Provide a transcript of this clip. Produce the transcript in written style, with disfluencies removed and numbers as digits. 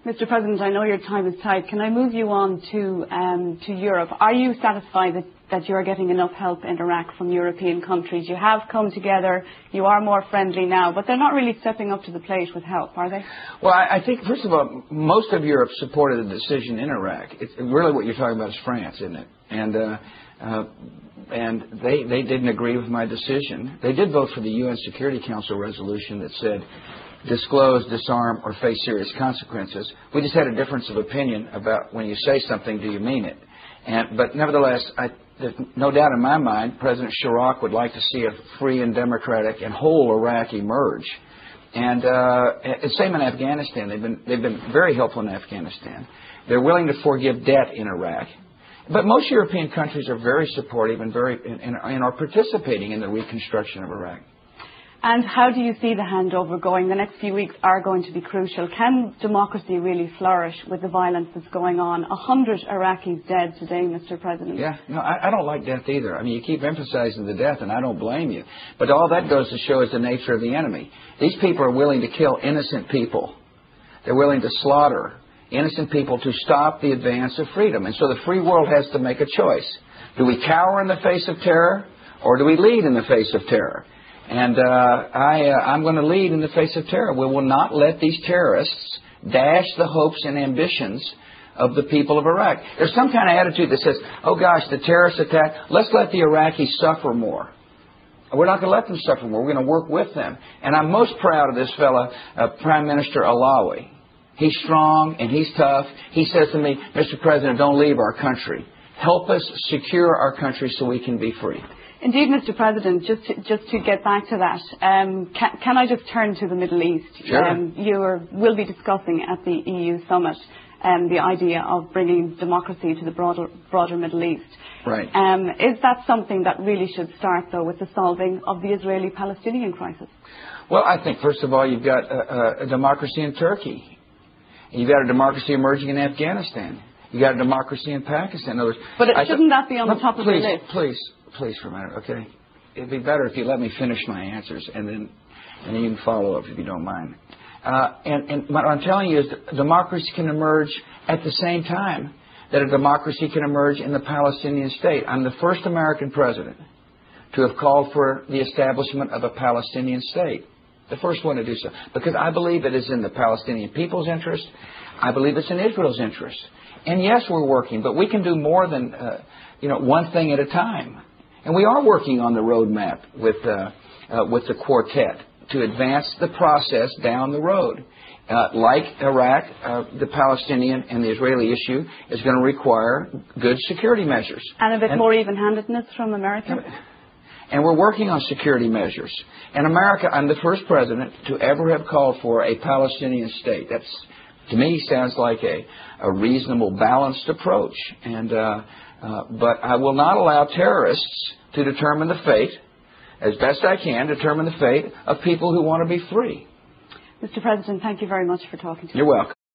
Mr. President, I know your time is tight. Can I move you on to Europe? Are you satisfied that you are getting enough help in Iraq from European countries? You have come together, you are more friendly now, but they're not really stepping up to the plate with help, are they? Well, I think, first of all, most of Europe supported the decision in Iraq. It's really what you're talking about is France, isn't it? And they didn't agree with my decision. They did vote for the UN Security Council resolution that said disclose, disarm, or face serious consequences. We just had a difference of opinion about when you say something, do you mean it? But nevertheless, there's no doubt in my mind President Chirac would like to see a free and democratic and whole Iraq emerge. And same in Afghanistan. They've been very helpful in Afghanistan. They're willing to forgive debt in Iraq. But most European countries are very supportive and are participating in the reconstruction of Iraq. And how do you see the handover going? The next few weeks are going to be crucial. Can democracy really flourish with the violence that's going on? 100 Iraqis dead today, Mr. President. Yeah, no, I don't like death either. I mean, you keep emphasizing the death, and I don't blame you. But all that goes to show is the nature of the enemy. These people are willing to kill innocent people. They're willing to slaughter innocent people to stop the advance of freedom. And so the free world has to make a choice. Do we cower in the face of terror, or do we lead in the face of terror? And I'm going to lead in the face of terror. We will not let these terrorists dash the hopes and ambitions of the people of Iraq. There's some kind of attitude that says, oh gosh, the terrorists attack, let's let the Iraqis suffer more. We're not going to let them suffer more. We're going to work with them. And I'm most proud of this fella, Prime Minister Alawi. He's strong and he's tough. He says to me, Mr. President, don't leave our country. Help us secure our country so we can be free. Indeed, Mr. President, just to get back to that, can I just turn to the Middle East? Sure. You will be discussing at the EU summit the idea of bringing democracy to the broader Middle East. Right. Is that something that really should start, though, with the solving of the Israeli-Palestinian crisis? Well, I think, first of all, you've got a democracy in Turkey. You've got a democracy emerging in Afghanistan. You've got a democracy in Pakistan. But shouldn't that be on the top of the list? Please for a minute, okay? It'd be better if you let me finish my answers, and then you can follow up if you don't mind. And what I'm telling you is that democracy can emerge at the same time that a democracy can emerge in the Palestinian state. I'm the first American president to have called for the establishment of a Palestinian state. The first one to do so. Because I believe it is in the Palestinian people's interest. I believe it's in Israel's interest. And yes, we're working, but we can do more than one thing at a time. And we are working on the roadmap with the quartet to advance the process down the road. Like Iraq, the Palestinian and the Israeli issue is going to require good security measures. And a bit more even-handedness from America? And we're working on security measures. In America, I'm the first president to ever have called for a Palestinian state. That's, to me, sounds like a reasonable, balanced approach. But I will not allow terrorists to determine the fate, as best I can, determine the fate of people who want to be free. Mr. President, thank you very much for talking to me. You're welcome.